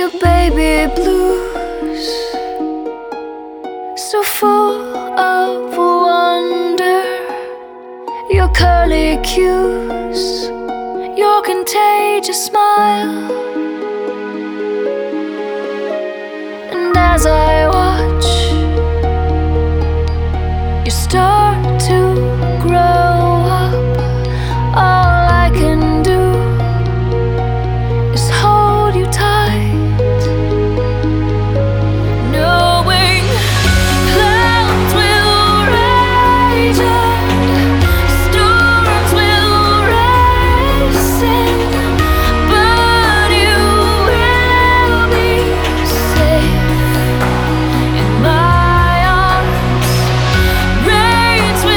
your baby blues, so full of wonder, your curly cues, your contagious smile. And as I watch, you start to